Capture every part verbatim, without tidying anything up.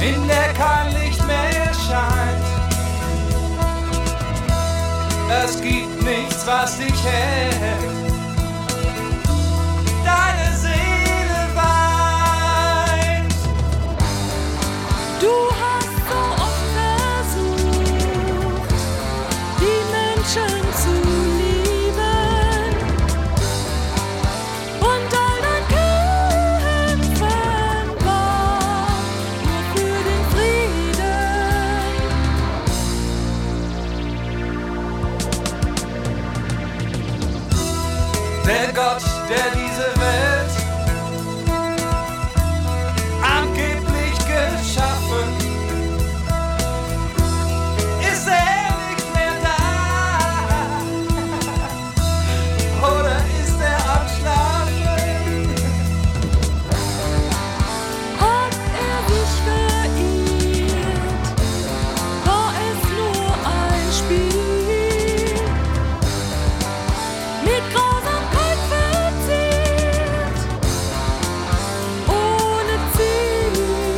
in der kein Licht mehr scheint. Es gibt nichts, was dich hält. Deine Seele weint. Du hast so oft versucht, die Menschen zu lieben, und all dein Kämpfen war nur für den Frieden. Der Gott, der diese Welt angeblich geschaffen, ist er nicht mehr da? Oder ist er am Schlafen? Hat er sich verirrt? War es nur ein Spiel? Mit Grausamkeit verziert, ohne Ziel.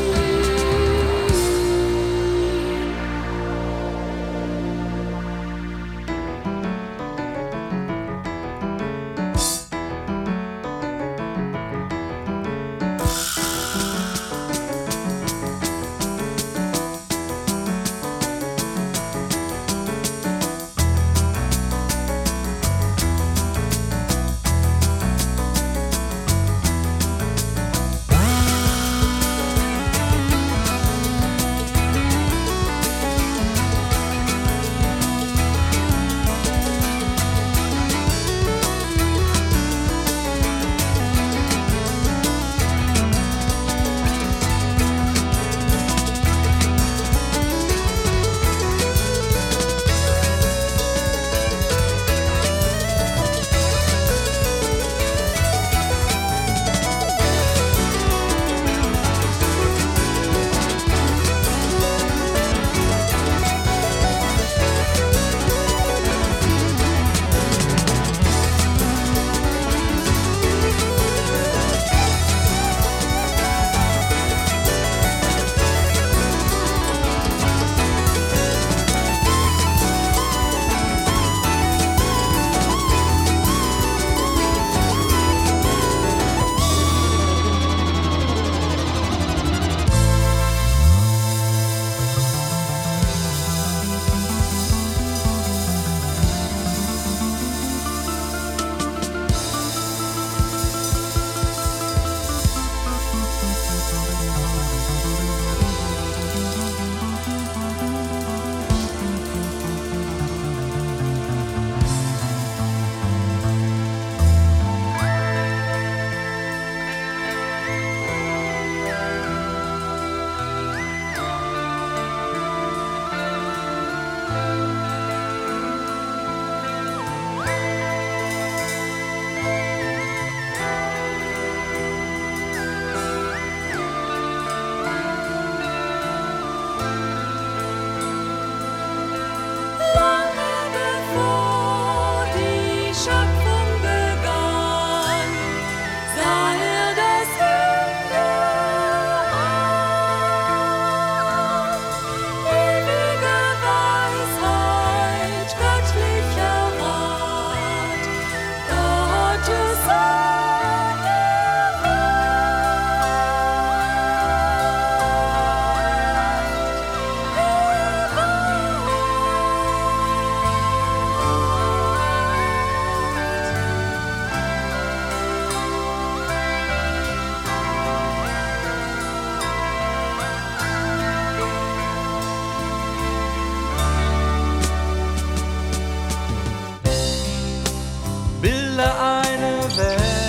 Eine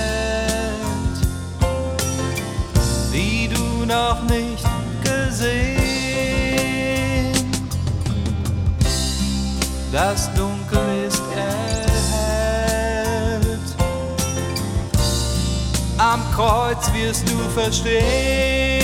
Welt, die du noch nicht gesehen. Das Dunkel ist erhellt, am Kreuz wirst du verstehen.